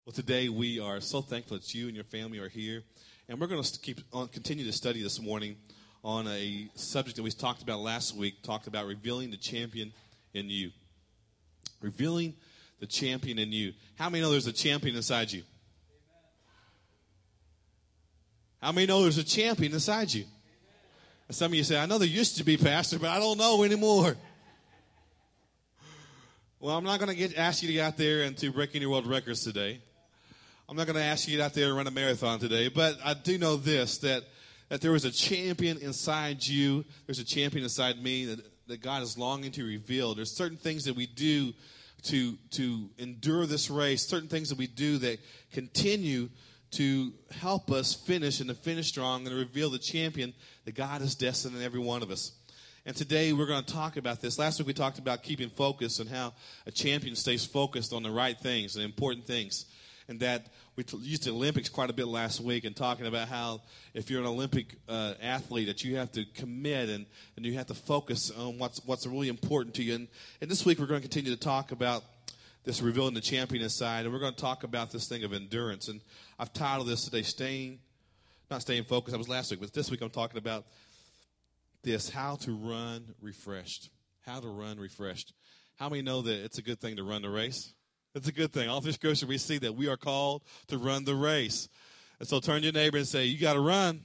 Well, today we are so thankful that you and your family are here, and we're going to continue to study this morning on a subject that we talked about last week, talked about revealing the champion in you. Revealing the champion in you. How many know there's a champion inside you? How many know there's a champion inside you? And some of you say, I know there used to be, Pastor, but I don't know anymore. Well, I'm not going to ask you to get out there and to break any world records today. I'm not going to ask you to get out there and run a marathon today, but I do know this, that there is a champion inside you. There's a champion inside me that God is longing to reveal. There's certain things that we do to endure this race, certain things that we do that continue to help us finish and to finish strong and to reveal the champion that God has destined in every one of us. And today we're going to talk about this. Last week we talked about keeping focus and how a champion stays focused on the right things, the important things. And that we used the Olympics quite a bit last week and talking about how if you're an Olympic athlete that you have to commit and you have to focus on what's really important to you. And this week we're going to continue to talk about this revealing the champion inside. And we're going to talk about this thing of endurance. And I've titled this today, not staying focused. That was last week. But this week I'm talking about this, how to run refreshed. How to run refreshed. How many know that it's a good thing to run the race? It's a good thing. All through Scripture we see that we are called to run the race. And so turn to your neighbor and say, you got to run.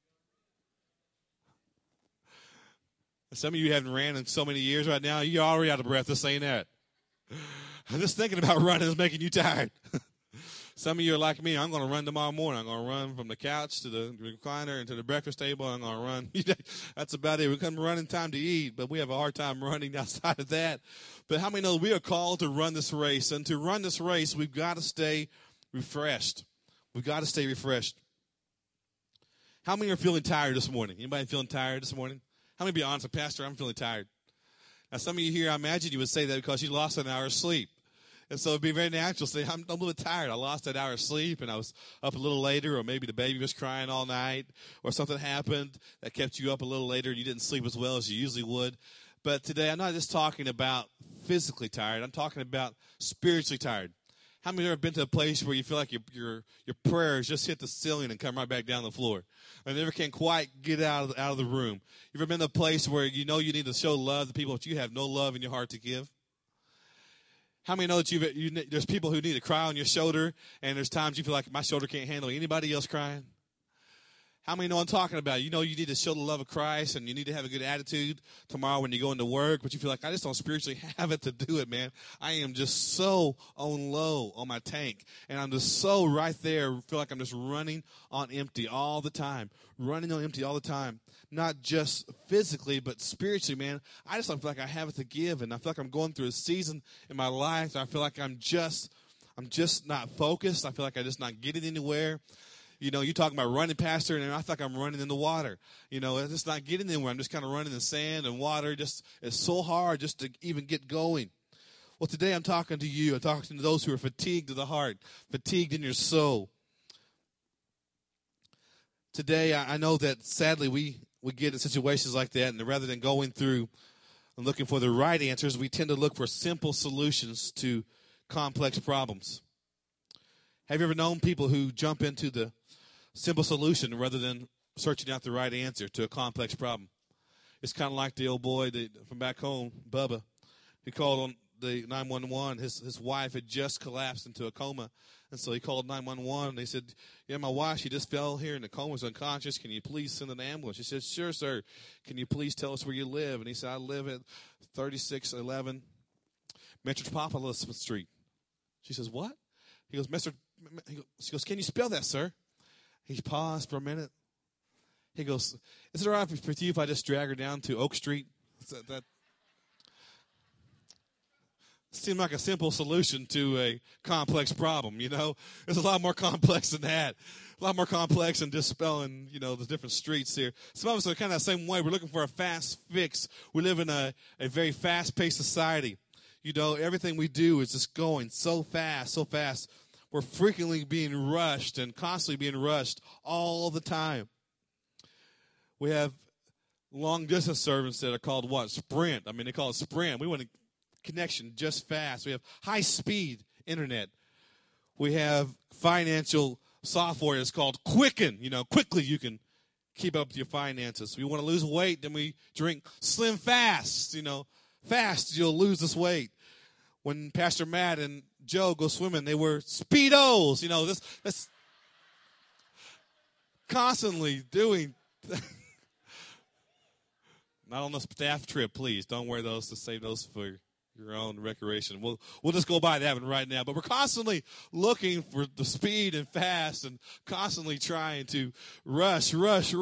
Some of you haven't ran in so many years right now, you're already out of breath just saying that. Just thinking about running is making you tired. Some of you are like me. I'm going to run tomorrow morning. I'm going to run from the couch to the recliner and to the breakfast table. I'm going to run. That's about it. We come running time to eat, but we have a hard time running outside of that. But how many know we are called to run this race? And to run this race, we've got to stay refreshed. We've got to stay refreshed. How many are feeling tired this morning? Anybody feeling tired this morning? How many be honest, Pastor, I'm feeling tired. Now, some of you here, I imagine you would say that because you lost an hour of sleep. And so it'd be very natural to say, I'm a little tired. I lost that hour of sleep, and I was up a little later, or maybe the baby was crying all night, or something happened that kept you up a little later, and you didn't sleep as well as you usually would. But today, I'm not just talking about physically tired. I'm talking about spiritually tired. How many of you have been to a place where you feel like your prayers just hit the ceiling and come right back down the floor, and never can quite get out of the room? You ever been to a place where you know you need to show love to people, but you have no love in your heart to give? How many know that there's people who need to cry on your shoulder, and there's times you feel like my shoulder can't handle anybody else crying? How many know I'm talking about? You know you need to show the love of Christ, and you need to have a good attitude tomorrow when you go into work, but you feel like I just don't spiritually have it to do it, man. I am just so on low on my tank, and I'm just so right there, feel like I'm just running on empty all the time. Running on empty all the time. Not just physically, but spiritually, man. I just don't feel like I have it to give, and I feel like I'm going through a season in my life, and I feel like I'm just not focused. I feel like I'm just not getting anywhere. You know, you talking about running, Pastor, and I feel like I'm running in the water. You know, it's just not getting anywhere. I'm just kind of running in sand and water. Just it's so hard just to even get going. Well, today I'm talking to you. I'm talking to those who are fatigued to the heart, fatigued in your soul. Today, I know that sadly we get in situations like that, and rather than going through and looking for the right answers, we tend to look for simple solutions to complex problems. Have you ever known people who jump into the simple solution rather than searching out the right answer to a complex problem? It's kind of like the old boy from back home, Bubba. He called on the 911. His wife had just collapsed into a coma, and so he called 911. They said, yeah, my wife, she just fell here in the coma, was unconscious. Can you please send an ambulance? She said, sure, sir. Can you please tell us where you live? And he said, I live at 3611 Metropolitan Street. She says, what? He goes, she goes, can you spell that, sir? He paused for a minute. He goes, is it all right for you if I just drag her down to Oak Street? That seemed like a simple solution to a complex problem, you know. It's a lot more complex than that. A lot more complex than just spelling, you know, the different streets here. Some of us are kind of the same way. We're looking for a fast fix. We live in a very fast-paced society. You know, everything we do is just going so fast, so fast. We're frequently being rushed and constantly being rushed all the time. We have long-distance services that are called what? Sprint. I mean, they call it Sprint. We want a connection just fast. We have high-speed internet. We have financial software that's called Quicken. Quickly you can keep up with your finances. We want to lose weight, then we drink Slim Fast. Fast, you'll lose this weight. When Pastor Matt and Joe go swimming, they wear Speedos. This constantly doing. Not on the staff trip, please. Don't wear those. To save those for your own recreation. We'll just go by that one right now. But we're constantly looking for the speed and fast, and constantly trying to rush.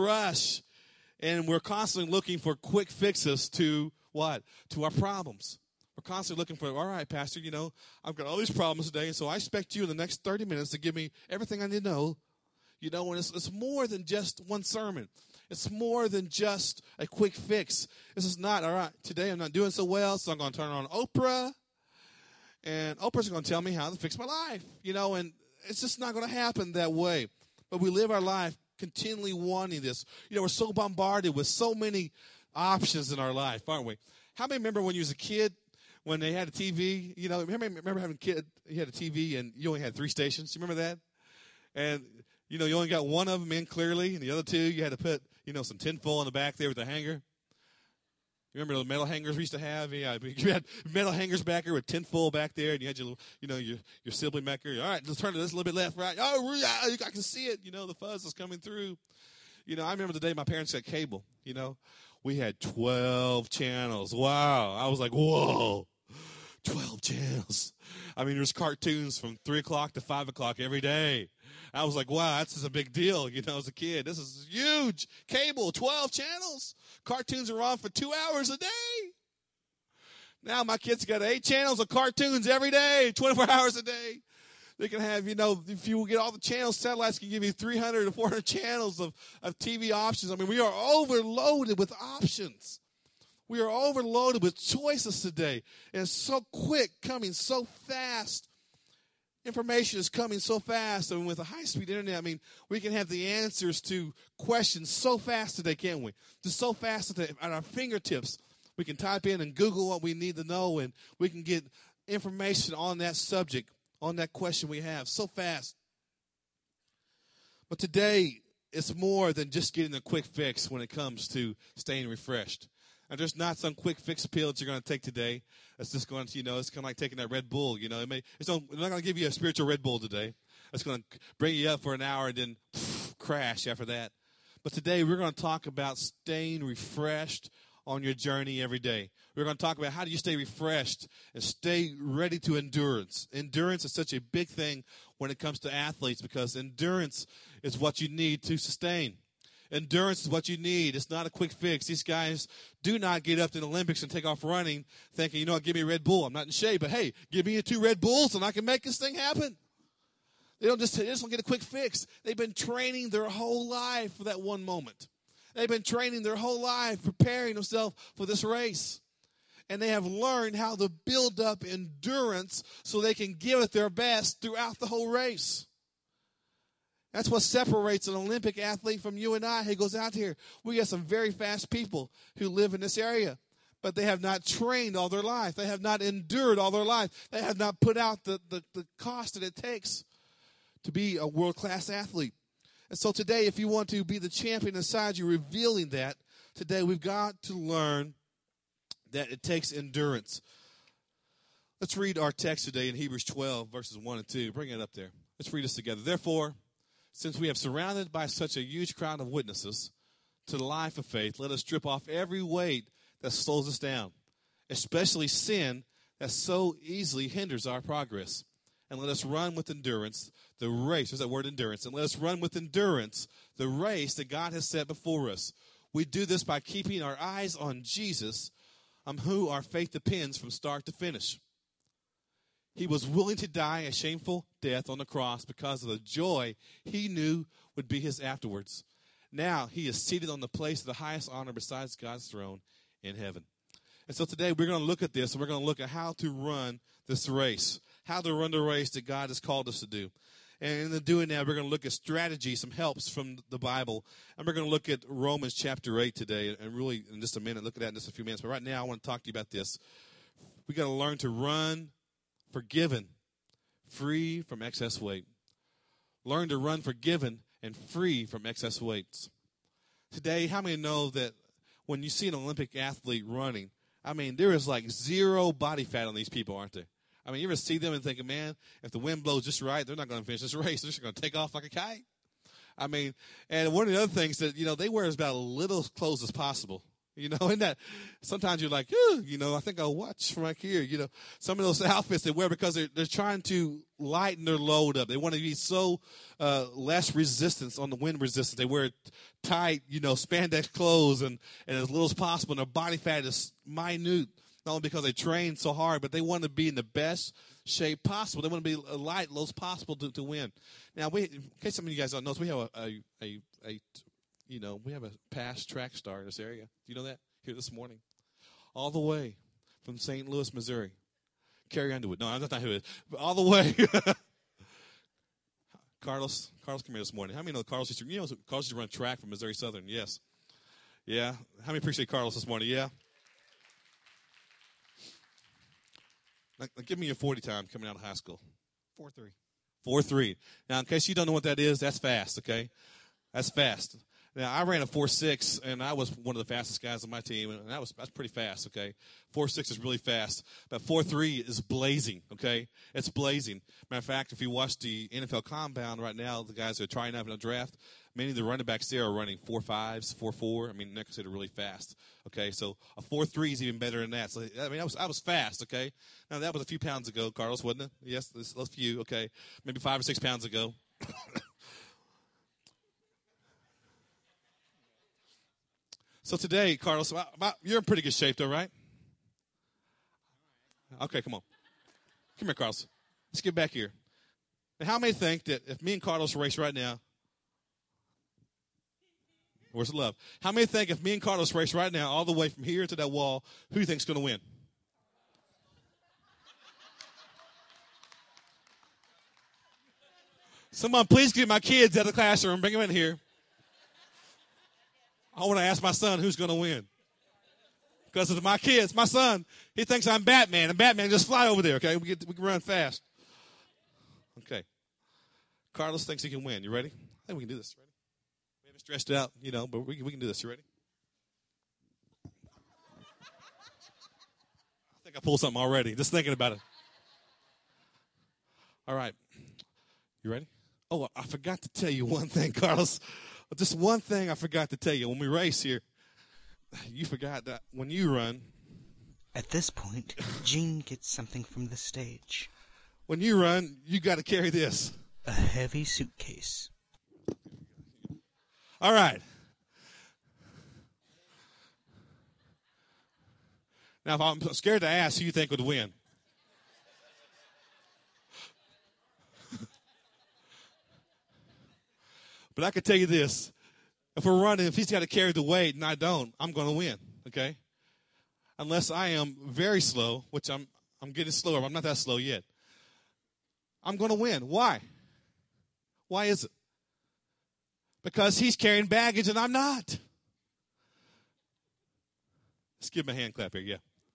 And we're constantly looking for quick fixes to what? To our problems. We're constantly looking for, all right, Pastor, I've got all these problems today, so I expect you in the next 30 minutes to give me everything I need to know. And it's more than just one sermon. It's more than just a quick fix. This is not, all right, today I'm not doing so well, so I'm going to turn on Oprah, and Oprah's going to tell me how to fix my life. And it's just not going to happen that way. But we live our life continually wanting this. We're so bombarded with so many options in our life, aren't we? How many remember when you was a kid, when they had a TV? Remember having a kid, you had a TV and you only had 3 stations? You remember that? And, you only got one of them in clearly, and the other 2, you had to put, some tinfoil in the back there with the hanger. You remember those metal hangers we used to have? Yeah, you had metal hangers back there with tinfoil back there, and you had your sibling back there. All right, let's turn to this a little bit left, right. Oh, yeah, I can see it. The fuzz is coming through. I remember the day my parents got cable. We had 12 channels. Wow. I was like, whoa, 12 channels. There's cartoons from 3 o'clock to 5 o'clock every day. I was like, wow, that's just a big deal, as a kid. This is huge. Cable, 12 channels. Cartoons are on for 2 hours a day. Now my kids got 8 channels of cartoons every day, 24 hours a day. They can have, if you get all the channels, satellites can give you 300 to 400 channels of TV options. We are overloaded with options. We are overloaded with choices today. And it's so quick, coming so fast. Information is coming so fast. And with a high-speed internet, we can have the answers to questions so fast today, can't we? Just so fast today at our fingertips. We can type in and Google what we need to know, and we can get information on that subject, on that question we have, so fast. But today, it's more than just getting a quick fix when it comes to staying refreshed. And there's not some quick fix pill that you're going to take today. It's just going to, it's kind of like taking that Red Bull. It's not going to give you a spiritual Red Bull today. It's going to bring you up for an hour and then crash after that. But today we're going to talk about staying refreshed on your journey every day. We're going to talk about how do you stay refreshed and stay ready to endurance. Endurance is such a big thing when it comes to athletes, because endurance is what you need to sustain. Endurance is what you need. It's not a quick fix. These guys do not get up to the Olympics and take off running thinking, give me a Red Bull. I'm not in shape, but hey, give me 2 Red Bulls and I can make this thing happen. They just don't get a quick fix. They've been training their whole life for that one moment. They've been training their whole life, preparing themselves for this race. And they have learned how to build up endurance so they can give it their best throughout the whole race. That's what separates an Olympic athlete from you and I who goes out here. We got some very fast people who live in this area, but they have not trained all their life. They have not endured all their life. They have not put out the cost that it takes to be a world-class athlete. And so today, if you want to be the champion inside you, revealing that, today we've got to learn that it takes endurance. Let's read our text today in Hebrews 12, verses 1 and 2. Bring it up there. Let's read this together. Therefore, since we have surrounded by such a huge crowd of witnesses to the life of faith, let us strip off every weight that slows us down, especially sin that so easily hinders our progress. And let us run with endurance the race. There's that word endurance. And let us run with endurance the race that God has set before us. We do this by keeping our eyes on Jesus, on who our faith depends from start to finish. He was willing to die a shameful death on the cross because of the joy he knew would be his afterwards. Now he is seated on the place of the highest honor besides God's throne in heaven. And so today we're going to look at this, and we're going to look at how to run this race, how to run the race that God has called us to do. And in doing that, we're going to look at strategy, some helps from the Bible. And we're going to look at Romans chapter 8 today, and really in just a minute, look at that in just a few minutes. But right now I want to talk to you about this. We got to learn to run forgiven free from excess weight. Learn to run forgiven and free from excess weights. Today, how many know that when you see an Olympic athlete running, I mean, there is like zero body fat on these people, aren't there? I mean, you ever see them and think, man, if the wind blows just right, they're not going to finish this race. They're just going to take off like a kite. I mean, and one of the other things that, they wear is about as little clothes as possible. And that sometimes you're like, I think I'll watch from right here. Some of those outfits they wear because they're trying to lighten their load up. They want to be so less resistance on the wind resistance. They wear tight, spandex clothes and as little as possible. And their body fat is minute, not only because they train so hard, but they want to be in the best shape possible. They want to be light, low as possible to win. Now, in case some of you guys don't know, we have we have a past track star in this area. Do you know that? Here this morning. All the way from St. Louis, Missouri. Carrie Underwood. No, that's not who it is. But all the way. Carlos came here this morning. How many know Carlos used to run track for Missouri Southern? Yes. Yeah. How many appreciate Carlos this morning? Yeah. Now, give me your 40 time coming out of high school. 4.3. 4.3. Now, in case you don't know what that is, that's fast, okay? That's fast. Now, I ran a 4.6, and I was one of the fastest guys on my team, and that's pretty fast, okay? 4.6 is really fast. But 4.3 is blazing, okay? It's blazing. Matter of fact, if you watch the NFL Combine right now, the guys that are trying out in the draft, many of the running backs there are running 4.5s, 4.4. I mean, they're considered really fast, okay? So a 4.3 is even better than that. So, I mean, I was fast, okay? Now, that was a few pounds ago, Carlos, wasn't it? Yes, a few, okay? Maybe 5 or 6 pounds ago. So today, Carlos, you're in pretty good shape, though, right? Okay, come on. Come here, Carlos. Let's get back here. Now, how many think that if me and Carlos race right now, where's the love? How many think if me and Carlos race right now all the way from here to that wall, who do you think's going to win? Someone please get my kids out of the classroom. Bring them in here. I want to ask my son who's going to win. Because of my kids, my son, he thinks I'm Batman, and Batman just fly over there, okay? We can run fast. Okay. Carlos thinks he can win. You ready? I think we can do this. Ready? We haven't stretched it out, but we can do this. You ready? I think I pulled something already, just thinking about it. All right. You ready? Oh, I forgot to tell you one thing, Carlos. Just one thing I forgot to tell you. When we race here, you forgot that when you run. At this point, Gene gets something from the stage. When you run, you got to carry this. A heavy suitcase. All right. Now, if I'm scared to ask who you think would win. But I can tell you this. If we're running, if he's got to carry the weight and I don't, I'm going to win, okay? Unless I am very slow, which I'm getting slower. I'm not that slow yet. I'm going to win. Why? Why is it? Because he's carrying baggage and I'm not. Let's give him a hand clap here, yeah.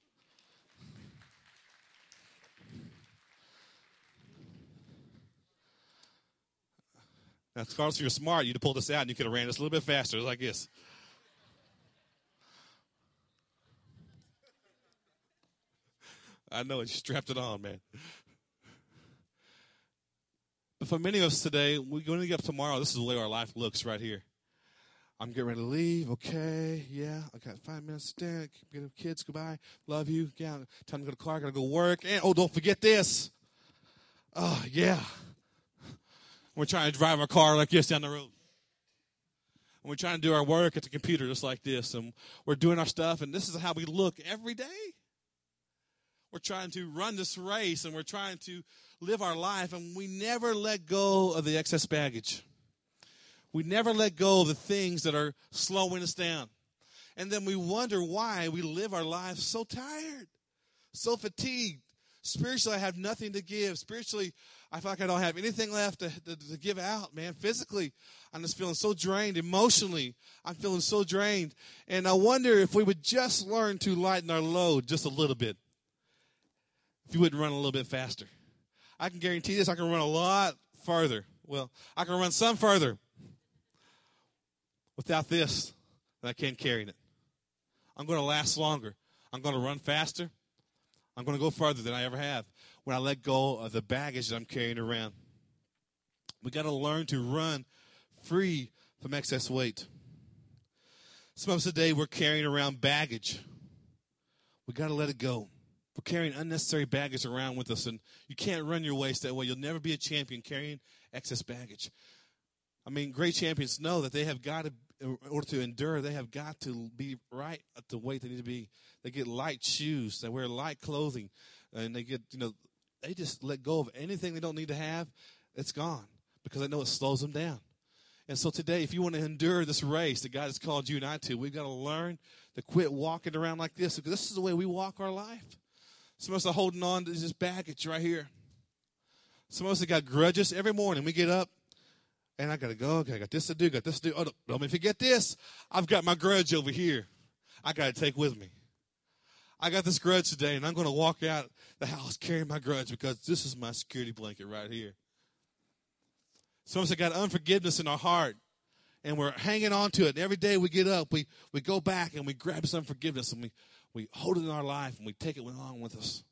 Now, Carlos, if you're smart, you'd have pulled this out and you could have ran this a little bit faster, like this. I know it. You strapped it on, man. But for many of us today, we're going to get up tomorrow. This is the way our life looks right here. I'm getting ready to leave. Okay, yeah. I got 5 minutes to stay. Get the kids. Goodbye. Love you. Yeah. Time to go to the car. Got to go work. And, don't forget this. Oh, yeah. We're trying to drive our car like this down the road. And we're trying to do our work at the computer just like this. And we're doing our stuff, and this is how we look every day. We're trying to run this race, and we're trying to live our life, and we never let go of the excess baggage. We never let go of the things that are slowing us down. And then we wonder why we live our lives so tired, so fatigued. Spiritually, I have nothing to give. Spiritually, I feel like I don't have anything left to give out, man. Physically, I'm just feeling so drained. Emotionally, I'm feeling so drained. And I wonder if we would just learn to lighten our load just a little bit. If you wouldn't run a little bit faster. I can guarantee this, I can run a lot further. Well, I can run some further without this than I can carrying it. I'm going to last longer. I'm going to run faster. I'm going to go further than I ever have when I let go of the baggage that I'm carrying around. We got to learn to run free from excess weight. Some of us today, we're carrying around baggage. We got to let it go. We're carrying unnecessary baggage around with us, and you can't run your race that way. You'll never be a champion carrying excess baggage. I mean, great champions know that they have got to, in order to endure, they have got to be right at the weight they need to be. They get light shoes, they wear light clothing, and they get, they just let go of anything they don't need to have. It's gone because they know it slows them down. And so today, if you want to endure this race that God has called you and I to, we've got to learn to quit walking around like this, because this is the way we walk our life. Some of us are holding on to this baggage right here. Some of us have got grudges. Every morning we get up, and I got to go. Okay, I got this to do, Oh, don't let me forget this. I've got my grudge over here. I got to take with me. I got this grudge today, and I'm going to walk out the house carrying my grudge because this is my security blanket right here. Some of us have got unforgiveness in our heart, and we're hanging on to it. And every day we get up, we go back and we grab some forgiveness, and we hold it in our life, and we take it along with us.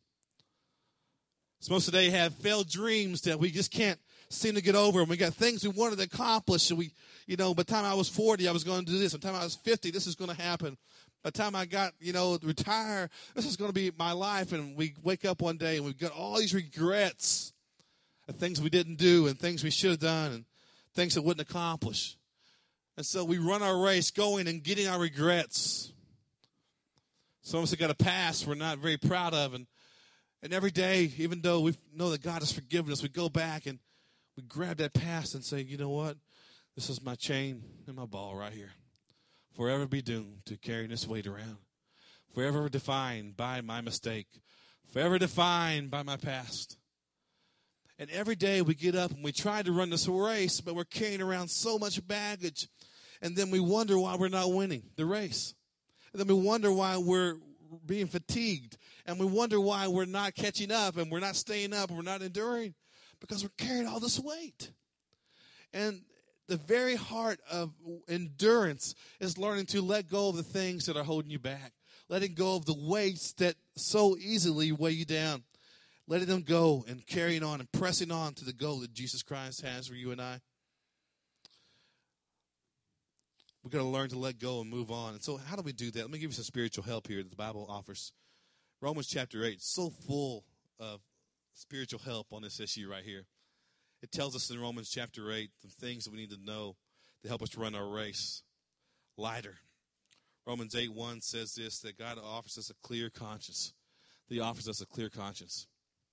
Some of us today have failed dreams that we just can't seem to get over, and we got things we wanted to accomplish. And by the time I was 40, I was going to do this. By the time I was 50, this is going to happen. By the time I got, retire, this is going to be my life. And we wake up one day, and we've got all these regrets of things we didn't do and things we should have done and things that wouldn't accomplish. And so we run our race going and getting our regrets. Some of us have got a past we're not very proud of. And every day, even though we know that God has forgiven us, we go back and we grab that past and say, you know what? This is my chain and my ball right here. Forever be doomed to carrying this weight around. Forever defined by my mistake. Forever defined by my past. And every day we get up and we try to run this race, but we're carrying around so much baggage. And then we wonder why we're not winning the race. And then we wonder why we're being fatigued. And we wonder why we're not catching up and we're not staying up and we're not enduring. Because we're carrying all this weight. And the very heart of endurance is learning to let go of the things that are holding you back. Letting go of the weights that so easily weigh you down. Letting them go and carrying on and pressing on to the goal that Jesus Christ has for you and I. We've got to learn to let go and move on. And so how do we do that? Let me give you some spiritual help here that the Bible offers. Romans chapter 8, so full of spiritual help on this issue right here. It tells us in Romans chapter 8 the things that we need to know to help us run our race lighter. Romans 8:1 says this, that God offers us a clear conscience. He offers us a clear conscience.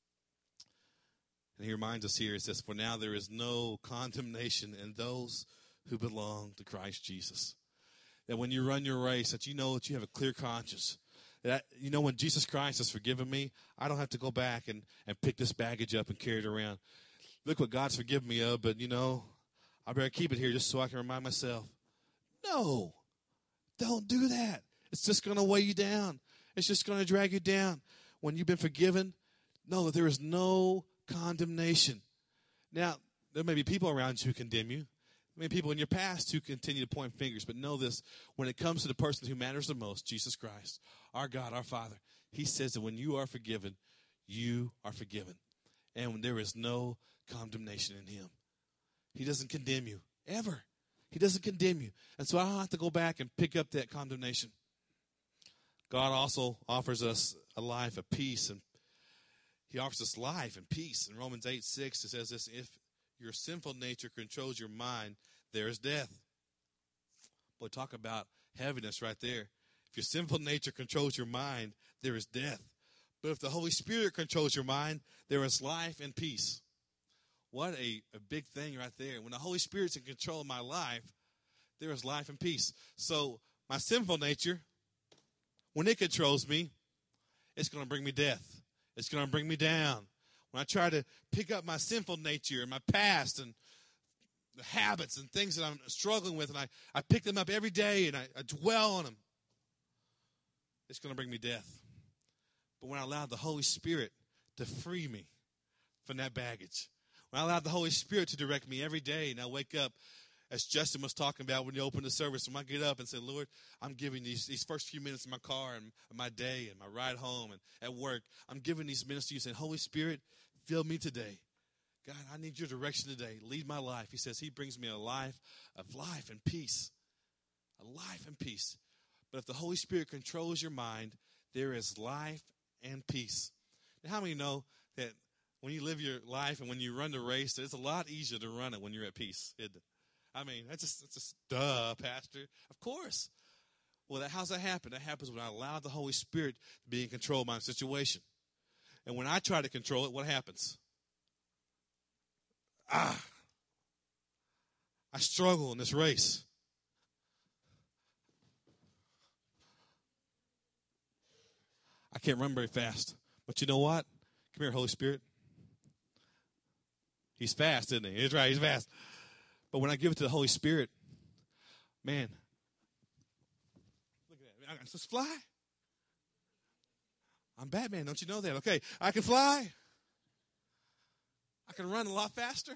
And he reminds us here, it says, for now there is no condemnation in those who belong to Christ Jesus. That when you run your race, that you know that you have a clear conscience. That, when Jesus Christ has forgiven me, I don't have to go back and pick this baggage up and carry it around. Look what God's forgiven me of, but, I better keep it here just so I can remind myself. No, don't do that. It's just going to weigh you down. It's just going to drag you down. When you've been forgiven, know that there is no condemnation. Now, there may be people around you who condemn you. There may be people in your past who continue to point fingers, but know this, when it comes to the person who matters the most, Jesus Christ, our God, our Father, he says that when you are forgiven, you are forgiven. And when there is no condemnation in him. He doesn't condemn you, ever. He doesn't condemn you. And so I don't have to go back and pick up that condemnation. God also offers us a life of peace, and he offers us life and peace. In Romans 8:6, it says this, if your sinful nature controls your mind, there is death. Boy, talk about heaviness right there. If your sinful nature controls your mind, there is death. But if the Holy Spirit controls your mind, there is life and peace. What a big thing right there. When the Holy Spirit's in control of my life, there is life and peace. So my sinful nature, when it controls me, it's going to bring me death. It's going to bring me down. When I try to pick up my sinful nature and my past and the habits and things that I'm struggling with, and I pick them up every day and I dwell on them, it's going to bring me death. But when I allow the Holy Spirit to free me from that baggage. When I allow the Holy Spirit to direct me every day, and I wake up, as Justin was talking about when you open the service, when I get up and say, Lord, I'm giving these first few minutes in my car and my day and my ride home and at work, I'm giving these minutes to you saying, Holy Spirit, fill me today. God, I need your direction today. Lead my life. He says he brings me a life of life and peace. A life and peace. But if the Holy Spirit controls your mind, there is life and peace. Now, how many know that when you live your life and when you run the race, it's a lot easier to run it when you're at peace, isn't it? I mean, that's just duh, Pastor. Of course. Well, how's that happen? That happens when I allow the Holy Spirit to be in control of my situation. And when I try to control it, what happens? I struggle in this race. I can't run very fast. But you know what? Come here, Holy Spirit. He's fast, isn't he? He's right, he's fast. But when I give it to the Holy Spirit, man, look at that. I can just fly. I'm Batman, don't you know that? Okay, I can fly. I can run a lot faster.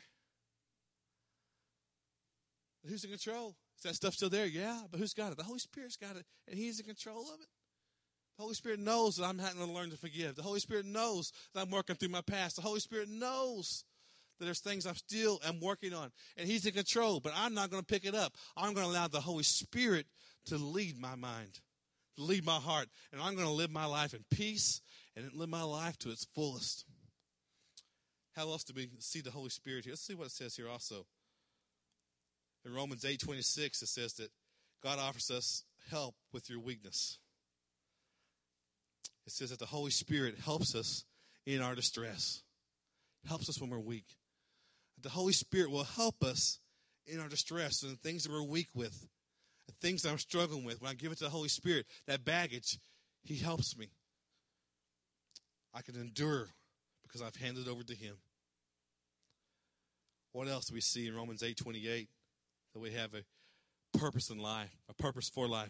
But who's in control? Is that stuff still there? Yeah, but who's got it? The Holy Spirit's got it, and he's in control of it. The Holy Spirit knows that I'm having to learn to forgive. The Holy Spirit knows that I'm working through my past. The Holy Spirit knows that there's things I'm working on, and he's in control, but I'm not going to pick it up. I'm going to allow the Holy Spirit to lead my mind, to lead my heart, and I'm going to live my life in peace and live my life to its fullest. How else do we see the Holy Spirit here? Let's see what it says here also. In Romans 8:26, it says that God offers us help with your weakness. It says that the Holy Spirit helps us in our distress, helps us when we're weak. The Holy Spirit will help us in our distress and the things that we're weak with, the things that I'm struggling with. When I give it to the Holy Spirit, that baggage, he helps me. I can endure because I've handed it over to him. What else do we see in Romans 8:28? That we have a purpose in life, a purpose for life.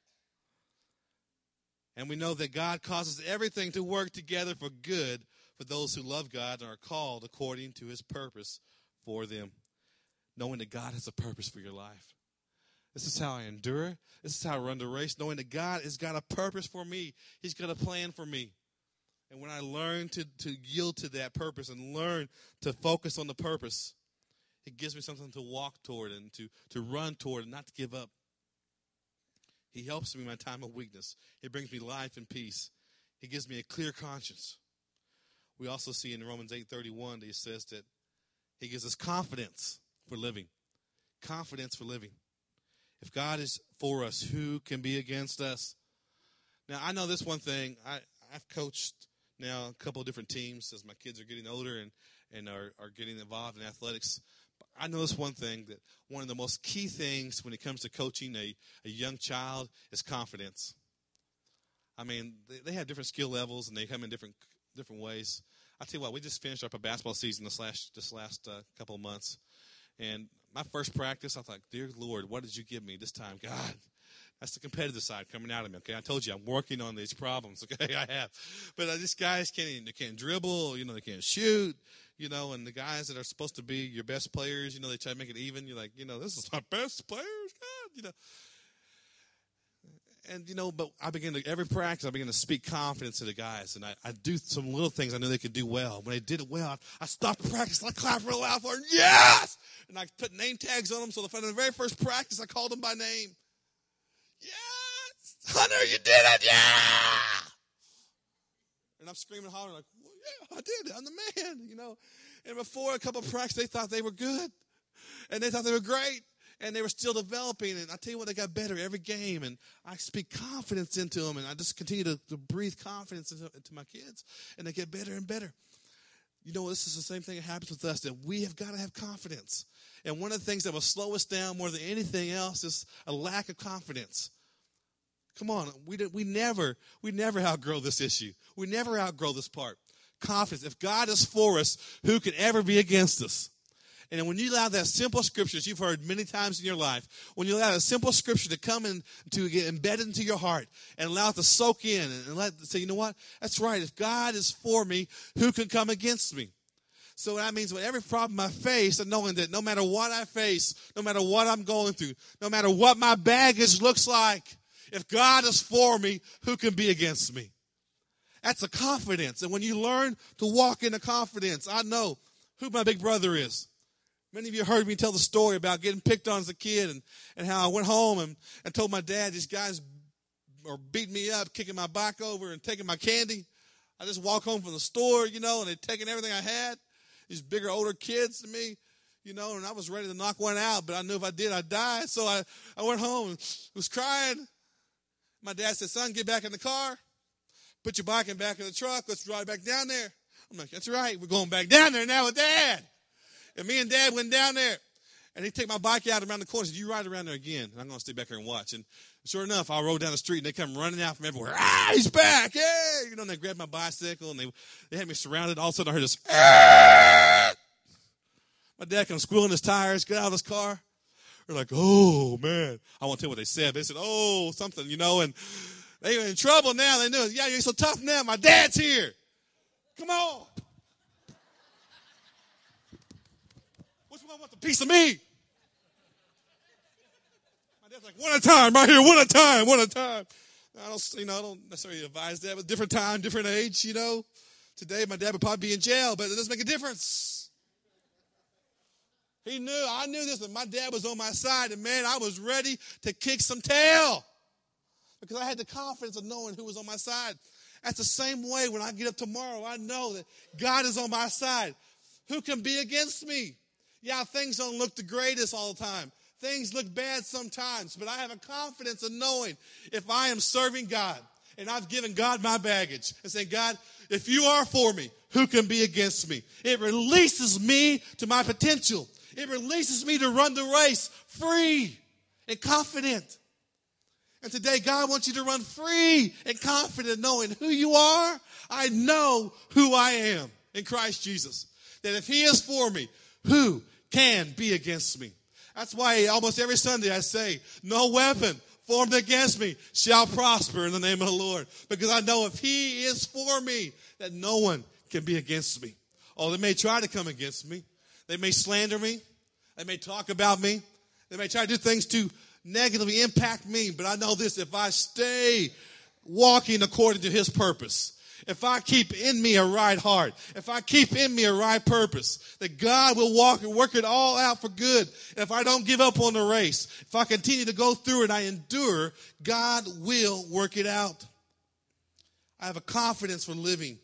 And we know that God causes everything to work together for good for those who love God and are called according to his purpose for them. Knowing that God has a purpose for your life. This is how I endure. This is how I run the race. Knowing that God has got a purpose for me. He's got a plan for me. And when I learn to yield to that purpose and learn to focus on the purpose, it gives me something to walk toward and to run toward and not to give up. He helps me in my time of weakness. He brings me life and peace. He gives me a clear conscience. We also see in Romans 8:31 that he says that he gives us confidence for living. Confidence for living. If God is for us, who can be against us? Now, I know this one thing. I've coached now a couple of different teams as my kids are getting older and are getting involved in athletics. I know this one thing, that one of the most key things when it comes to coaching a young child is confidence. I mean, they have different skill levels, and they come in different ways. I'll tell you what, we just finished up a basketball season this last couple of months. And my first practice, I thought, dear Lord, what did you give me this time? God, that's the competitive side coming out of me, okay? I told you, I'm working on these problems, okay? I have. But these guys can't dribble, they can't shoot, and the guys that are supposed to be your best players, they try to make it even. You're like, this is my best players, God, And, but every practice, I begin to speak confidence to the guys. And I do some little things I knew they could do well. When they did it well, I stopped the practice and I clapped real loud for them. Yes! And I put name tags on them. So the very first practice, I called them by name. Yes! Hunter, you did it! Yeah! And I'm screaming and hollering like, well, yeah, I did it. I'm the man, And before a couple of practices, they thought they were good. And they thought they were great. And they were still developing. And I tell you what, they got better every game. And I speak confidence into them. And I just continue to breathe confidence into my kids. And they get better and better. This is the same thing that happens with us, that we have got to have confidence. And one of the things that will slow us down more than anything else is a lack of confidence. Come on, we never outgrow this issue. We never outgrow this part. Confidence. If God is for us, who can ever be against us? And when you allow that simple scripture that you've heard many times in your life, when you allow that simple scripture to come in, to get embedded into your heart and allow it to soak in and say, you know what? That's right. If God is for me, who can come against me? So that means with every problem I face, and knowing that no matter what I face, no matter what I'm going through, no matter what my baggage looks like, if God is for me, who can be against me? That's a confidence. And when you learn to walk in a confidence, I know who my big brother is. Many of you heard me tell the story about getting picked on as a kid and how I went home and told my dad these guys are beating me up, kicking my bike over and taking my candy. I just walk home from the store, and they're taking everything I had. These bigger, older kids than me, and I was ready to knock one out, but I knew if I did, I'd die. So I went home and was crying. My dad said, son, get back in the car. Put your bike in back of the truck. Let's drive back down there. I'm like, that's right. We're going back down there now with Dad. And me and Dad went down there. And he take my bike out around the corner and said, you ride around there again. And I'm going to stay back here and watch. And sure enough, I rode down the street and they come running out from everywhere. Ah, he's back. Hey. And they grabbed my bicycle and they had me surrounded. All of a sudden I heard this. Ah. My dad comes squealing his tires, get out of his car. They're like, oh, man. I won't tell you what they said. They said, oh, something, and they were in trouble now. They knew, yeah, you're so tough now. My dad's here. Come on. Which one wants a piece of me? My dad's like, one at a time, right here, one at a time, one at a time. I don't necessarily advise that, but different time, different age, Today, my dad would probably be in jail, but it doesn't make a difference. I knew this, that my dad was on my side, and man, I was ready to kick some tail because I had the confidence of knowing who was on my side. That's the same way when I get up tomorrow, I know that God is on my side. Who can be against me? Yeah, things don't look the greatest all the time. Things look bad sometimes, but I have a confidence of knowing if I am serving God and I've given God my baggage and saying, God, if you are for me, who can be against me? It releases me to my potential. It releases me to run the race free and confident. And today, God wants you to run free and confident knowing who you are. I know who I am in Christ Jesus. That if he is for me, who can be against me? That's why almost every Sunday I say, no weapon formed against me shall prosper in the name of the Lord. Because I know if he is for me, that no one can be against me. Oh, they may try to come against me. They may slander me. They may talk about me. They may try to do things to negatively impact me. But I know this, if I stay walking according to his purpose, if I keep in me a right heart, if I keep in me a right purpose, that God will walk and work it all out for good. If I don't give up on the race, if I continue to go through it, I endure, God will work it out. I have a confidence for living.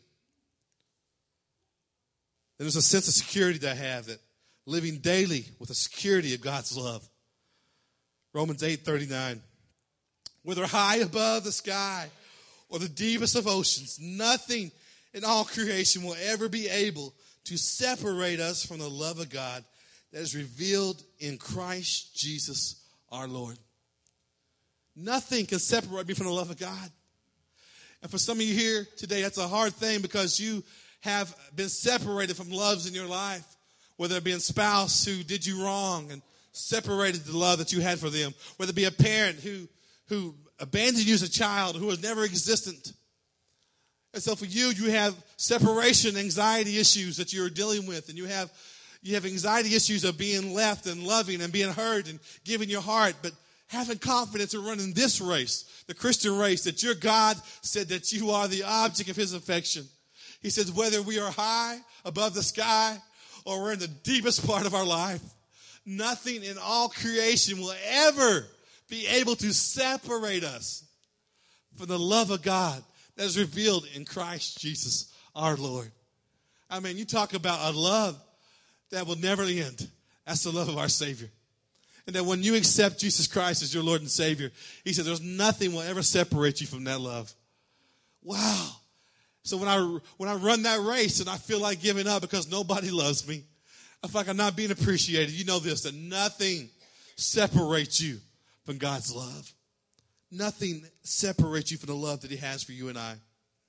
There's a sense of security that I have, that living daily with the security of God's love. Romans 8:39. Whether high above the sky or the deepest of oceans, nothing in all creation will ever be able to separate us from the love of God that is revealed in Christ Jesus our Lord. Nothing can separate me from the love of God. And for some of you here today, that's a hard thing because you have been separated from loves in your life, whether it be a spouse who did you wrong and separated the love that you had for them, whether it be a parent who abandoned you as a child, who was never existent. And so for you, you have separation anxiety issues that you're dealing with, and you have anxiety issues of being left and loving and being hurt and giving your heart, but having confidence in running this race, the Christian race, that your God said that you are the object of his affection. He says whether we are high above the sky or we're in the deepest part of our life, nothing in all creation will ever be able to separate us from the love of God that is revealed in Christ Jesus our Lord. I mean, you talk about a love that will never end. That's the love of our Savior. And that when you accept Jesus Christ as your Lord and Savior, he said there's nothing will ever separate you from that love. Wow. So when I run that race and I feel like giving up because nobody loves me, I feel like I'm not being appreciated, you know this, that nothing separates you from God's love. Nothing separates you from the love that he has for you and I.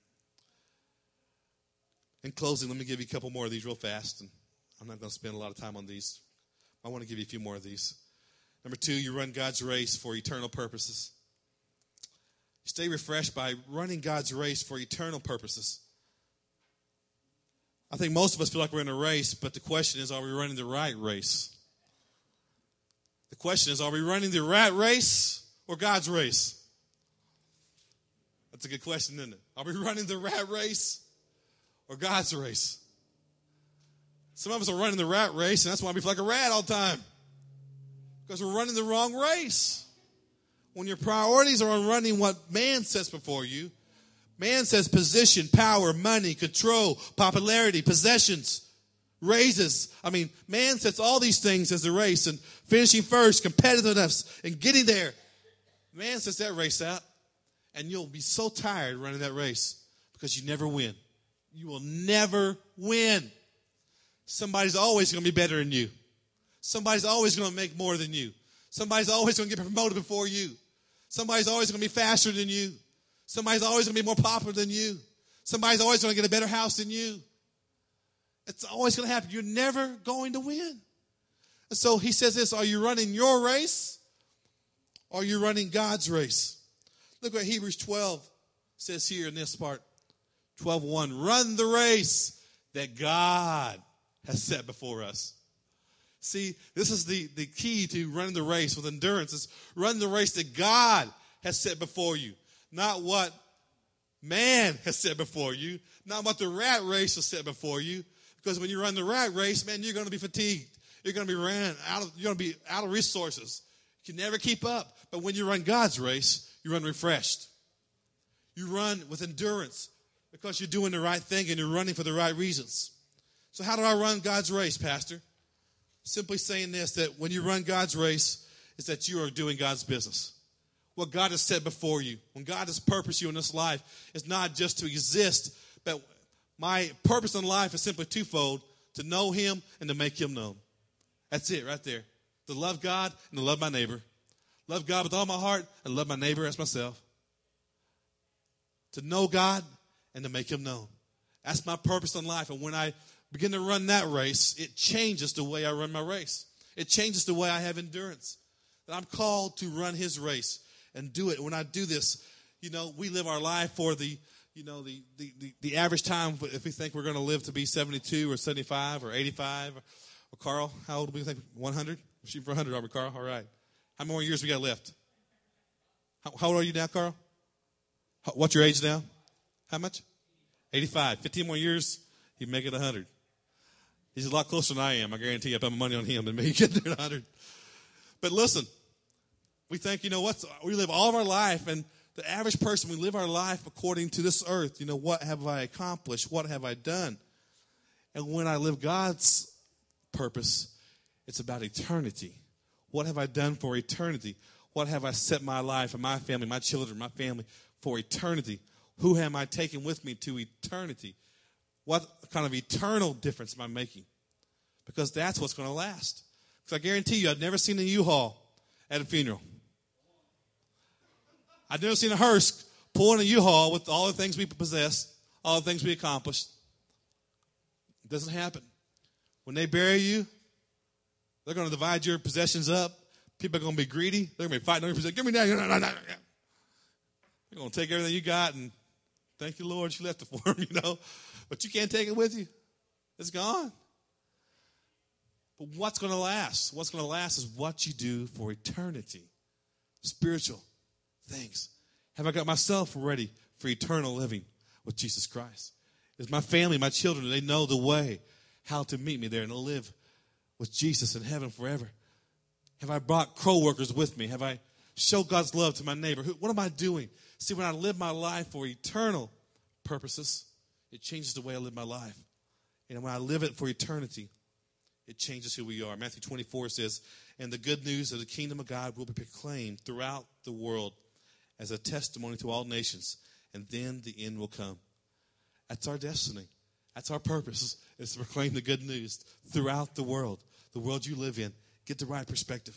In closing, let me give you a couple more of these real fast. And I'm not going to spend a lot of time on these. I want to give you a few more of these. Number 2, you run God's race for eternal purposes. Stay refreshed by running God's race for eternal purposes. I think most of us feel like we're in a race, but the question is, are we running the right race? The question is, are we running the rat race or God's race? That's a good question, isn't it? Are we running the rat race or God's race? Some of us are running the rat race, and that's why we feel like a rat all the time. Because we're running the wrong race. When your priorities are on running what man sets before you, man says position, power, money, control, popularity, possessions, raises. I mean, man sets all these things as the race, and finishing first, competitiveness, and getting there. Man sets that race out, and you'll be so tired running that race because you never win. You will never win. Somebody's always going to be better than you. Somebody's always going to make more than you. Somebody's always going to get promoted before you. Somebody's always going to be faster than you. Somebody's always going to be more popular than you. Somebody's always going to get a better house than you. It's always going to happen. You're never going to win. And so he says this, are you running your race or are you running God's race? Look what Hebrews 12 says here in this part. 12:1, run the race that God has set before us. See, this is the key to running the race with endurance. Is run the race that God has set before you. Not what man has set before you. Not what the rat race has set before you. Because when you run the rat race, man, you're going to be fatigued. You're going to be you're going to be out of resources. You can never keep up. But when you run God's race, you run refreshed. You run with endurance because you're doing the right thing and you're running for the right reasons. So how do I run God's race, Pastor? Simply saying this, that when you run God's race, is that you are doing God's business. What God has set before you, when God has purposed you in this life, is not just to exist, but my purpose in life is simply twofold, to know him and to make him known. That's it right there. To love God and to love my neighbor. Love God with all my heart and love my neighbor as myself. To know God and to make him known. That's my purpose in life. And when I begin to run that race, it changes the way I run my race. It changes the way I have endurance. That I'm called to run his race and do it. When I do this, we live our life for the average time. If we think we're going to live to be 72 or 75 or 85, or Carl, how old do we think? 100? We're shooting for 100, are we, Carl? All right. How many more years we got left? How old are you now, Carl? What's your age now? How much? 85. 15 more years, he'd make it 100. He's a lot closer than I am. I guarantee you, I put my money on him and maybe get there at 100. But listen, we think, we live all of our life, and the average person, we live our life according to this earth. What have I accomplished? What have I done? And when I live God's purpose, it's about eternity. What have I done for eternity? What have I set my life and my family, my children, my family for eternity? Who am I taking with me to eternity? What kind of eternal difference am I making? Because that's what's going to last. Because I guarantee you, I've never seen a U-Haul at a funeral. I've never seen a hearse pulling a U-Haul with all the things we possess, all the things we accomplished. It doesn't happen. When they bury you, they're going to divide your possessions up. People are going to be greedy. They're going to be fighting over your possessions. Give me that. They're going to take everything you got and thank you, Lord, you left it for them, But you can't take it with you. It's gone. But what's going to last? What's going to last is what you do for eternity. Spiritual things. Have I got myself ready for eternal living with Jesus Christ? Is my family, my children, do they know the way how to meet me there and to live with Jesus in heaven forever? Have I brought co-workers with me? Have I showed God's love to my neighbor? What am I doing? See, when I live my life for eternal purposes, it changes the way I live my life. And when I live it for eternity, it changes who we are. Matthew 24 says, and the good news of the kingdom of God will be proclaimed throughout the world as a testimony to all nations, and then the end will come. That's our destiny. That's our purpose, is to proclaim the good news throughout the world you live in. Get the right perspective.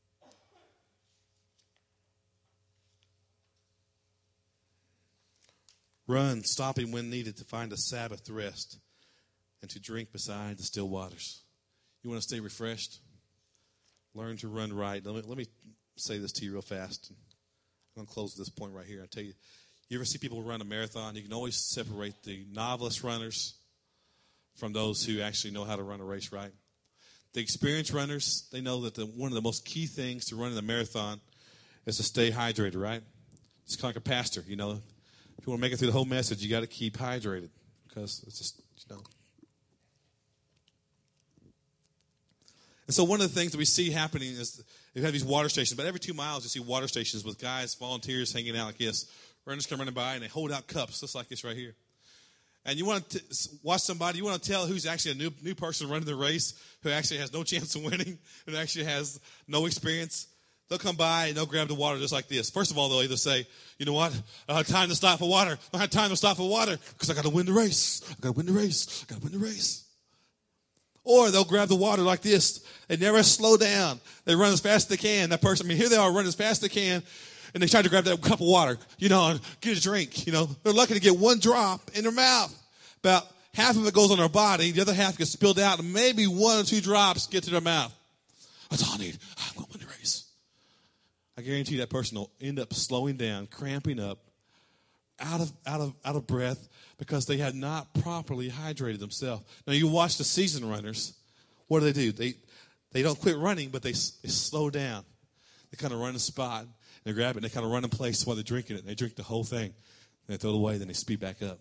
Run, stopping when needed to find a Sabbath rest and to drink beside the still waters. You want to stay refreshed? Learn to run right. Let me say this to you real fast. I'm going to close this point right here. I tell you ever see people run a marathon? You can always separate the novice runners from those who actually know how to run a race right. The experienced runners, they know that one of the most key things to running a marathon is to stay hydrated, right? It's kind of like a pastor, If you want to make it through the whole message, you got to keep hydrated because it's just, And so one of the things that we see happening is you have these water stations, but every 2 miles you see water stations with guys, volunteers hanging out like this. Runners come running by and they hold out cups just like this right here. And you want to watch somebody, you want to tell who's actually a new person running the race, who actually has no chance of winning, and actually has no experience. They'll come by and they'll grab the water just like this. First of all, they'll either say, you know what, I don't have time to stop for water. I don't have time to stop for water because I got to win the race. I got to win the race. I got to win the race. Or they'll grab the water like this. They never slow down. They run as fast as they can. That person, here they are running as fast as they can, and they try to grab that cup of water, and get a drink, They're lucky to get one drop in their mouth. About half of it goes on their body. The other half gets spilled out, and maybe 1 or 2 drops get to their mouth. That's all I need. I'm going to win the race. I guarantee you that person will end up slowing down, cramping up, out of breath, because they have not properly hydrated themselves. Now, you watch the seasoned runners. What do? They don't quit running, but they slow down. They kind of run a spot, and they grab it, and they kind of run in place while they're drinking it. And they drink the whole thing. And they throw it away, then they speed back up.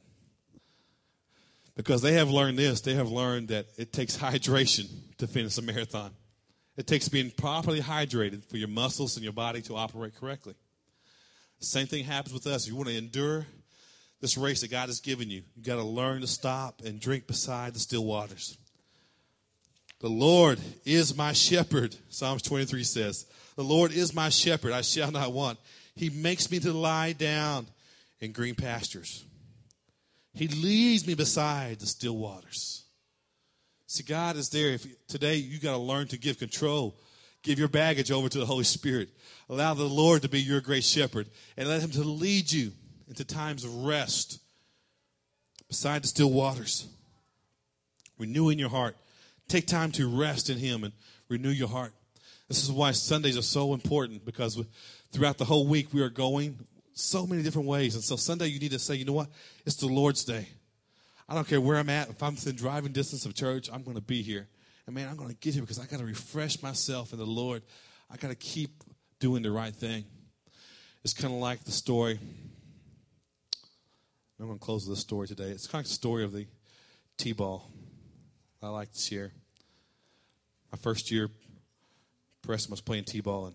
Because they have learned this. They have learned that it takes hydration to finish a marathon. It takes being properly hydrated for your muscles and your body to operate correctly. The same thing happens with us. If you want to endure this race that God has given you, you've got to learn to stop and drink beside the still waters. The Lord is my shepherd, Psalms 23 says. The Lord is my shepherd, I shall not want. He makes me to lie down in green pastures. He leads me beside the still waters. See, God is there. Today, you got to learn to give control. Give your baggage over to the Holy Spirit. Allow the Lord to be your great shepherd. And let him to lead you into times of rest beside the still waters. Renewing your heart. Take time to rest in him and renew your heart. This is why Sundays are so important, because throughout the whole week we are going so many different ways. And so Sunday you need to say, you know what? It's the Lord's day. I don't care where I'm at. If I'm within driving distance of church, I'm going to be here. And man, I'm going to get here because I got to refresh myself in the Lord. I got to keep doing the right thing. It's kind of like the story. I'm going to close with this story today. It's kind of like the story of the T-ball. I like to share. My first year, Preston was playing T-ball and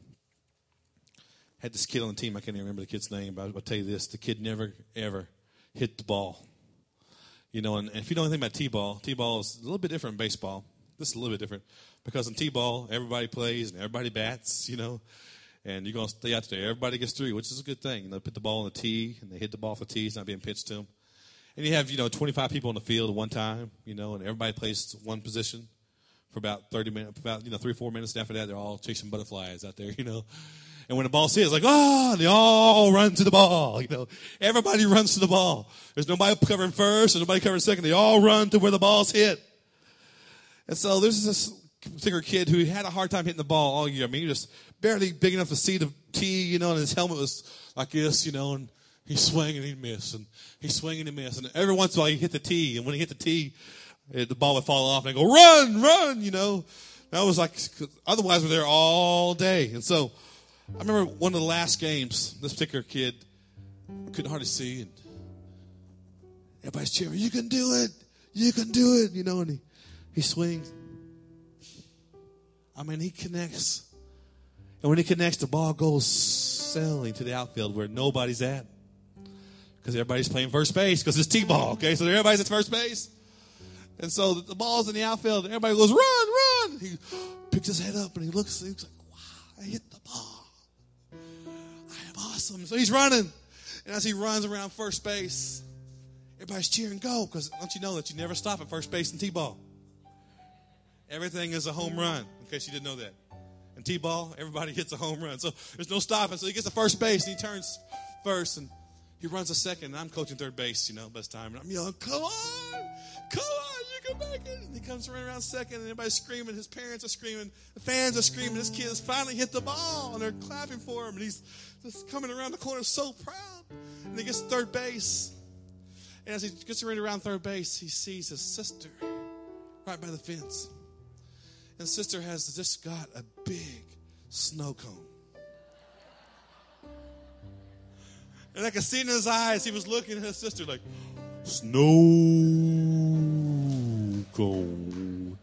had this kid on the team. I can't even remember the kid's name, but I'll tell you this. The kid never, ever hit the ball. And if you know anything about T-ball is a little bit different than baseball. This is a little bit different because in T-ball, everybody plays and everybody bats, and you're going to stay out there. Everybody gets through, which is a good thing. They put the ball on the tee, and they hit the ball off the tee. It's not being pitched to them. And you have, 25 people on the field at one time, and everybody plays one position for about 30 minutes, 3 or 4 minutes. And after that, they're all chasing butterflies out there, And when the ball's hit, it's like, they all run to the ball, Everybody runs to the ball. There's nobody covering first and nobody covering second. They all run to where the ball's hit. And so there's this particular kid who had a hard time hitting the ball all year. I mean, he was barely big enough to see the tee, and his helmet was like this, and he'd swing and he'd miss, and he'd swing and he'd miss. And every once in a while he'd hit the tee, and when he hit the tee, the ball would fall off, and they'd go, run, That was like, otherwise we're there all day. And so I remember one of the last games, this particular kid couldn't hardly see, and everybody's cheering, you can do it, and he swings. I mean, he connects. And when he connects, the ball goes sailing to the outfield where nobody's at. Because everybody's playing first base because it's T-ball, okay? So everybody's at first base. And so the ball's in the outfield, and everybody goes, run! He picks his head up, and he looks like, wow, I hit the ball. I am awesome. So he's running. And as he runs around first base, everybody's cheering, go. Because don't you know that you never stop at first base in T-ball? Everything is a home run, in case you didn't know that. In T-ball, everybody hits a home run. So there's no stopping. So he gets to first base, and he turns first, and he runs a second. And I'm coaching third base, best time. And I'm yelling, come on, you can make it. And he comes around second, and everybody's screaming. His parents are screaming. The fans are screaming. This kid has finally hit the ball, and they're clapping for him. And he's just coming around the corner so proud. And he gets to third base. And as he gets ready around third base, he sees his sister right by the fence. And sister has just got a big snow cone. And I could see in his eyes, he was looking at his sister like, snow cone.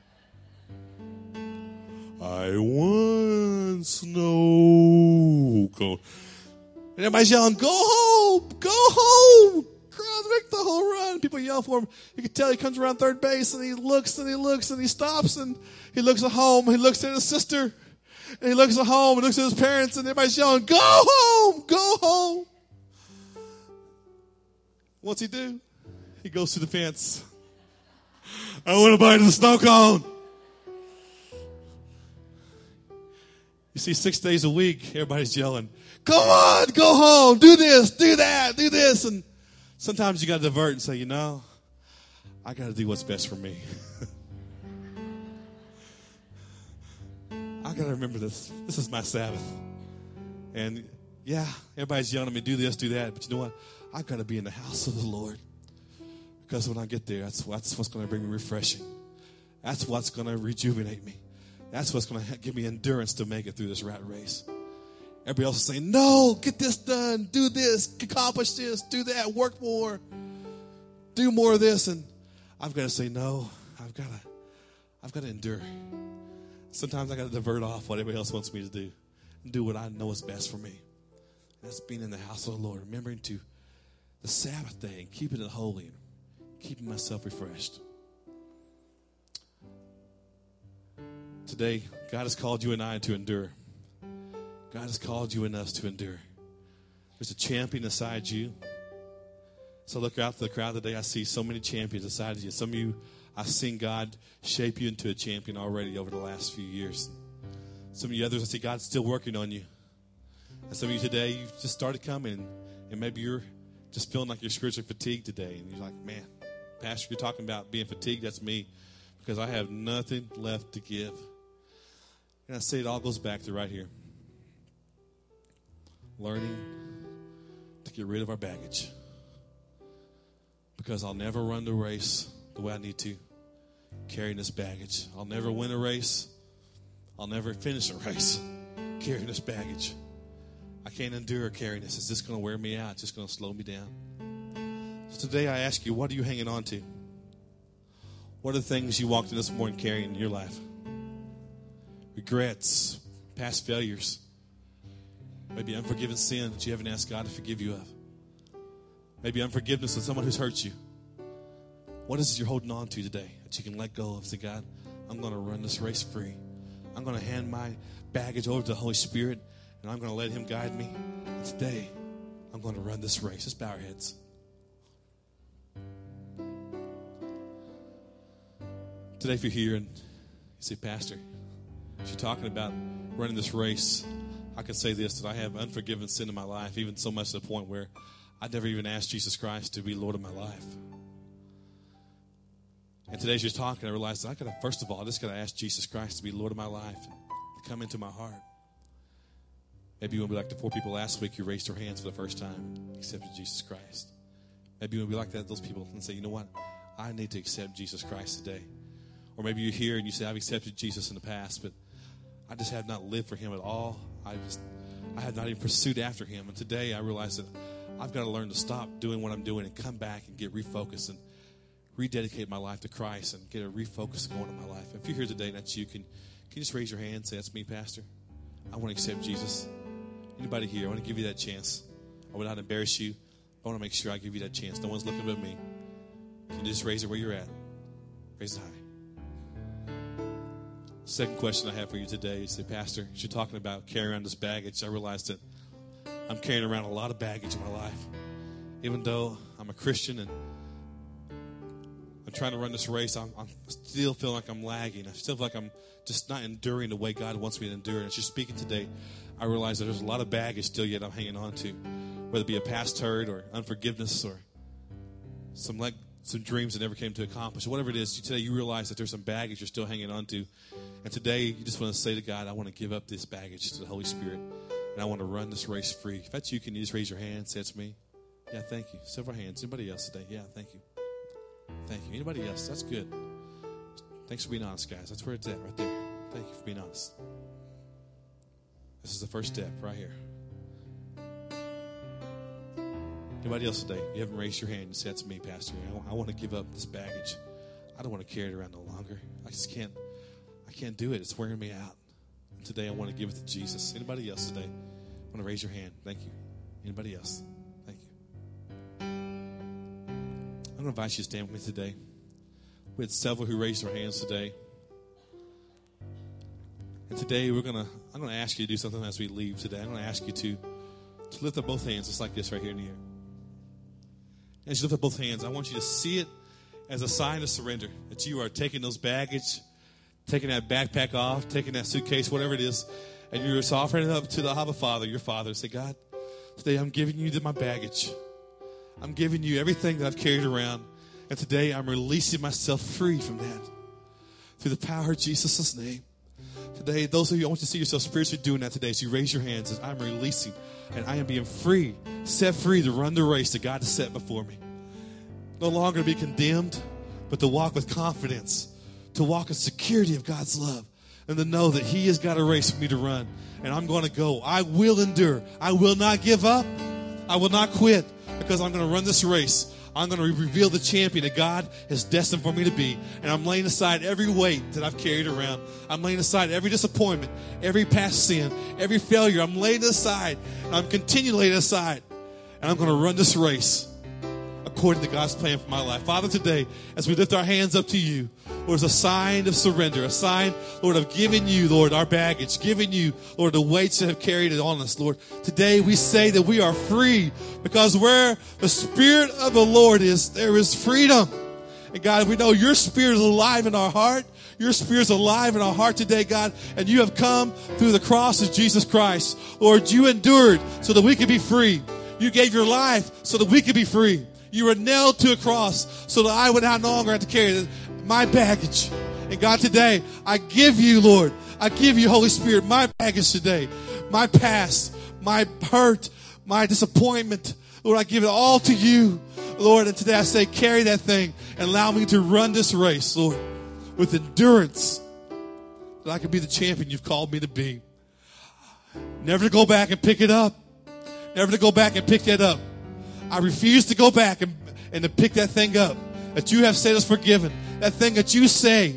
I want snow cone. And everybody's yelling, go home, go home. Crowds make the whole run. People yell for him. You can tell he comes around third base and he looks and he looks and he stops and he looks at home. He looks at his sister and he looks at home and looks at his parents and everybody's yelling, go home, go home. What's he do? He goes to the fence. I want to bite the snow cone. You see, 6 days a week, everybody's yelling, come on, go home, do this, do that, do this. And sometimes you got to divert and say, you know, I got to do what's best for me. I got to remember this. This is my Sabbath. And yeah, everybody's yelling at me, do this, do that. But you know what? I've got to be in the house of the Lord. Because when I get there, that's what's going to bring me refreshing. That's what's going to rejuvenate me. That's what's going to give me endurance to make it through this rat race. Everybody else is saying, no, get this done, do this, accomplish this, do that, work more, do more of this. And I've got to say, no, I've got to endure. Sometimes I got to divert off what everybody else wants me to do and do what I know is best for me. And that's being in the house of the Lord, remembering to the Sabbath day and keeping it holy and keeping myself refreshed. Today, God has called you and I to endure. God has called you and us to endure. There's a champion beside you. So look out to the crowd today. I see so many champions beside you. Some of you, I've seen God shape you into a champion already over the last few years. Some of you others, I see God still working on you. And some of you today, you've just started coming, and maybe you're just feeling like you're spiritually fatigued today. And you're like, man, Pastor, you're talking about being fatigued. That's me, because I have nothing left to give. And I say it all goes back to right here. Learning to get rid of our baggage. Because I'll never run the race the way I need to, carrying this baggage. I'll never win a race. I'll never finish a race carrying this baggage. I can't endure carrying this. It's just going to wear me out. It's just going to slow me down. So today I ask you, what are you hanging on to? What are the things you walked in this morning carrying in your life? Regrets, past failures, maybe unforgiven sin that you haven't asked God to forgive you of. Maybe unforgiveness of someone who's hurt you. What is it you're holding on to today that you can let go of? Say, God, I'm going to run this race free. I'm going to hand my baggage over to the Holy Spirit, and I'm going to let Him guide me. And today, I'm going to run this race. Let's bow our heads. Today, if you're here and you say, Pastor, if you're talking about running this race, I can say this, that I have unforgiven sin in my life, even so much to the point where I'd never even asked Jesus Christ to be Lord of my life. And today as you're talking, I realized that first of all, I just got to ask Jesus Christ to be Lord of my life, to come into my heart. Maybe you want to be like the 4 people last week who raised their hands for the first time, accepted Jesus Christ. Maybe you want to be like that, those people, and say, you know what? I need to accept Jesus Christ today. Or maybe you're here and you say, I've accepted Jesus in the past, but I just have not lived for Him at all. I have not even pursued after Him. And today I realize that I've got to learn to stop doing what I'm doing and come back and get refocused and rededicate my life to Christ and get a refocus going in my life. If you're here today and that's you, can you just raise your hand and say, that's me, Pastor? I want to accept Jesus. Anybody here, I want to give you that chance. I would not embarrass you. I want to make sure I give you that chance. No one's looking but me. Can you just raise it where you're at? Raise it high. Second question I have for you today is, say, Pastor, as you're talking about carrying around this baggage, I realized that I'm carrying around a lot of baggage in my life. Even though I'm a Christian and I'm trying to run this race, I'm still feeling like I'm lagging. I still feel like I'm just not enduring the way God wants me to endure. And as you're speaking today, I realize that there's a lot of baggage still yet I'm hanging on to, whether it be a past hurt or unforgiveness or some dreams that never came to accomplish. Whatever it is, today you realize that there's some baggage you're still hanging on to. And today you just want to say to God, I want to give up this baggage to the Holy Spirit. And I want to run this race free. If that's you, can you just raise your hand and say, it's me? Yeah, thank you. Several hands. Anybody else today? Yeah, thank you. Thank you. Anybody else? That's good. Thanks for being honest, guys. That's where it's at, right there. Thank you for being honest. This is the first step right here. Anybody else today? You haven't raised your hand and said to me, Pastor, I want to give up this baggage. I don't want to carry it around no longer. I can't do it. It's wearing me out. And today I want to give it to Jesus. Anybody else today? Want to raise your hand? Thank you. Anybody else? Thank you. I'm going to invite you to stand with me today. We had several who raised their hands today. And today I'm going to ask you to do something as we leave today. I'm going to ask you to lift up both hands just like this right here in the air. As you lift up both hands, I want you to see it as a sign of surrender, that you are taking those baggage, taking that backpack off, taking that suitcase, whatever it is, and you're just offering it up to the Abba Father, your Father. Say, God, today I'm giving you my baggage. I'm giving you everything that I've carried around, and today I'm releasing myself free from that through the power of Jesus' name. Today, those of you, I want you to see yourself spiritually doing that today as you raise your hands, as I'm releasing, and I am being free, set free to run the race that God has set before me. No longer to be condemned, but to walk with confidence, to walk in security of God's love, and to know that He has got a race for me to run, and I'm going to go. I will endure. I will not give up. I will not quit, because I'm going to run this race. I'm going to reveal the champion that God has destined for me to be. And I'm laying aside every weight that I've carried around. I'm laying aside every disappointment, every past sin, every failure. I'm laying it aside. And I'm continuing to lay it aside. And I'm going to run this race according to God's plan for my life. Father, today, as we lift our hands up to you, Lord, it's a sign of surrender, a sign, Lord, of giving you, Lord, our baggage, giving you, Lord, the weights that have carried it on us, Lord. Today we say that we are free, because where the Spirit of the Lord is, there is freedom. And God, we know your Spirit is alive in our heart. Your Spirit is alive in our heart today, God, and you have come through the cross of Jesus Christ. Lord, you endured so that we could be free. You gave your life so that we could be free. You were nailed to a cross so that I would no longer have to carry my baggage. And God, today, I give you, Lord, I give you, Holy Spirit, my baggage today, my past, my hurt, my disappointment. Lord, I give it all to you, Lord. And today I say, carry that thing and allow me to run this race, Lord, with endurance, that I can be the champion you've called me to be. Never to go back and pick it up. Never to go back and pick that up. I refuse to go back and to pick that thing up that you have said is forgiven. That thing that you say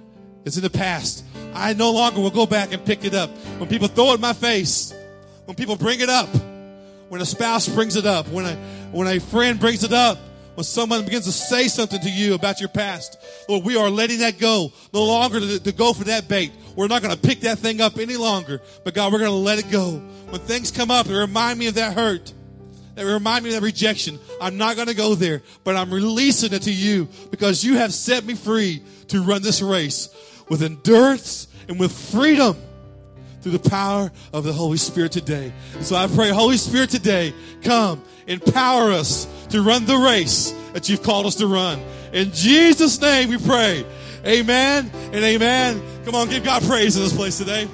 is in the past. I no longer will go back and pick it up. When people throw it in my face, when people bring it up, when a spouse brings it up, when a friend brings it up, when someone begins to say something to you about your past, Lord, we are letting that go. No longer to go for that bait. We're not going to pick that thing up any longer. But God, we're going to let it go. When things come up that remind me of that hurt, that remind me of that rejection, I'm not going to go there, but I'm releasing it to you, because you have set me free to run this race with endurance and with freedom through the power of the Holy Spirit today. So I pray, Holy Spirit, today, come, empower us to run the race that you've called us to run. In Jesus' name we pray. Amen and amen. Come on, give God praise in this place today.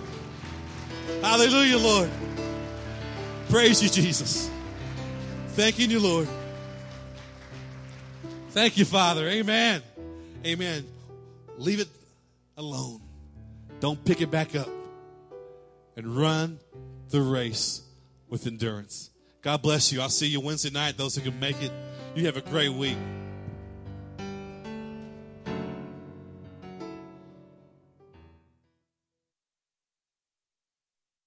Hallelujah, Lord. Praise you, Jesus. Thanking you, Lord. Thank you, Father. Amen. Amen. Leave it alone. Don't pick it back up. And run the race with endurance. God bless you. I'll see you Wednesday night. Those who can make it. You have a great week.